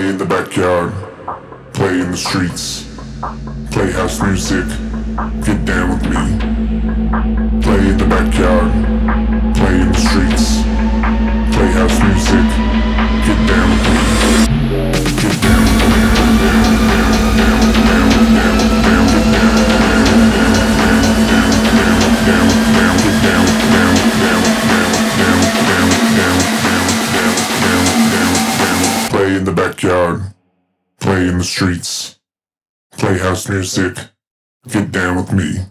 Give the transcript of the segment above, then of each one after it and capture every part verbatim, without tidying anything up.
Play in the backyard, play in the streets, play house music, get down with me. Play in the backyard, play in the streets, play house music, get down with me. Get down, down, down, down, down, down, down, down, get down, down, down, down, get down, down, down, down, down, down, down, down, down, down. Play in the backyard, play in the streets, play house music, get down with me.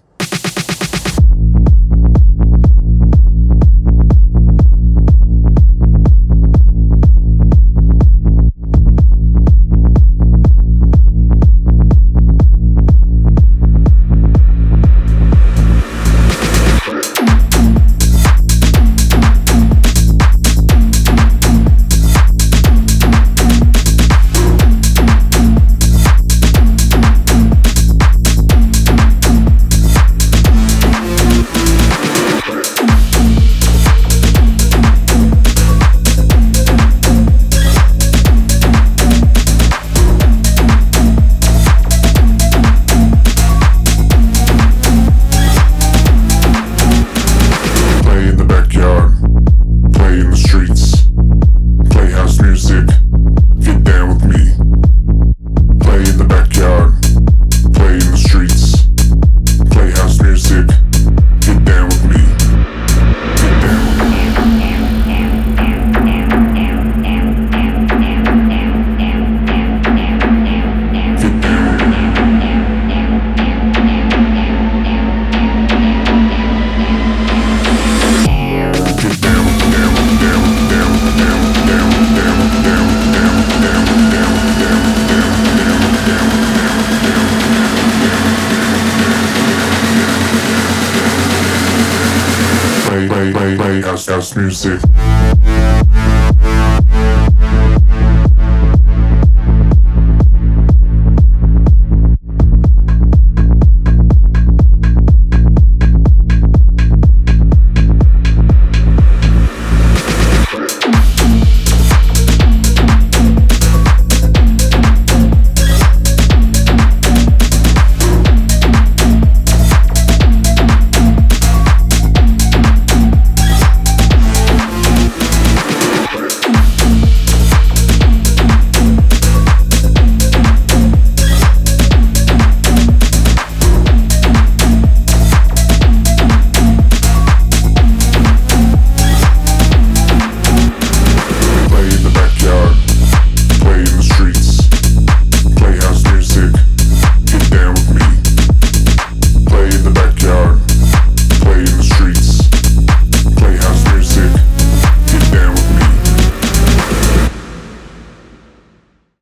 Play, play, play, play house, house music.